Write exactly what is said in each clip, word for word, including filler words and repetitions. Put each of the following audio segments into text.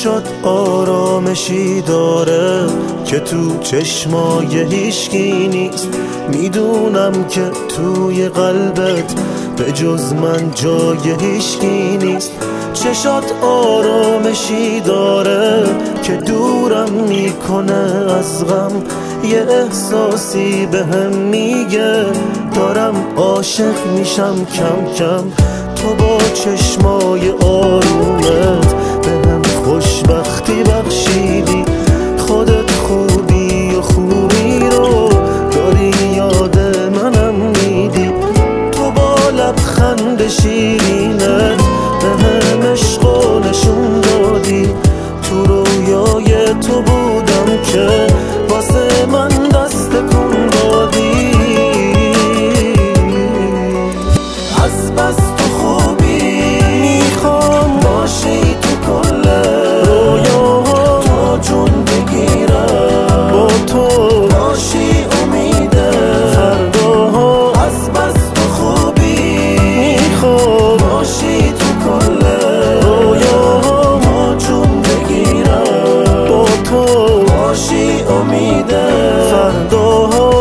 چشات آرامشی داره که تو چشمای هیچکی نیست. میدونم که توی قلبت به جز من جای هیچکی نیست. چشات آرامشی داره که دورم میکنه از غم. یه احساسی بهم میگه دارم عاشق میشم کم کم. تو با چشمای آرومت بهم خوشبختی بخشیدی. خودت خوبی و خوبی رو داری یاد منم میدی. تو با لبخند شیرینت بهم عشقو نشون دادی. تو رویای تو بودم که واسه من دست کن دادی. از بس تو خوبی میخوام باشی تو کل رویاها. تو جون بگیرم با تو باشی امید فرداها. از بس تو خوبی میخوام باشی تو کل رویاها. ما جون بگیرم با تو باشی امید فرداها.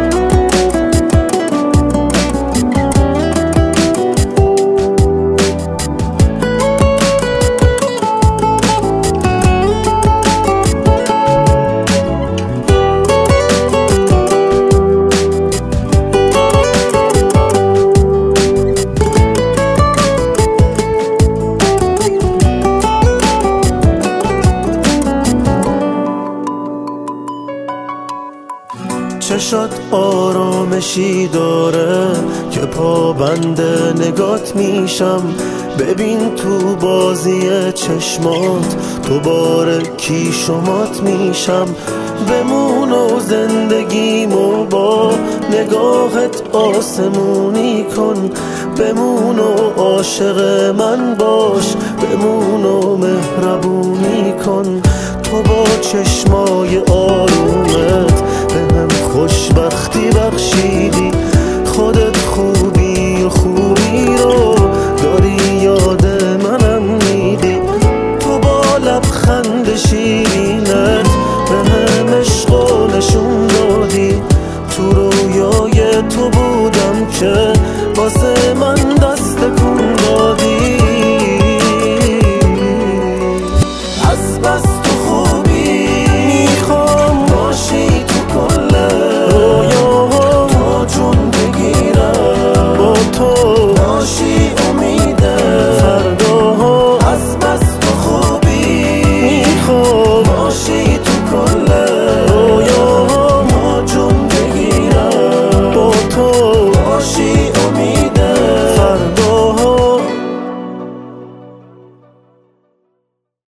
چشات آرامشی داره که پابند نگات میشم. ببین تو بازی چشمات دوباره کی شمات میشم. بمون و زندگیمو با نگاهت آسمونی کن. بمون و عاشق من باش. بمون و مهربونی کن. تو با چشمای آرومت بهم خوشبختی بخشیدی. خودت خوبی و خوبی رو داری یاد منم میدی. تو با لبخند شیرینت بهم عشقو نشون دادی. تو رویای تو بودم که واسه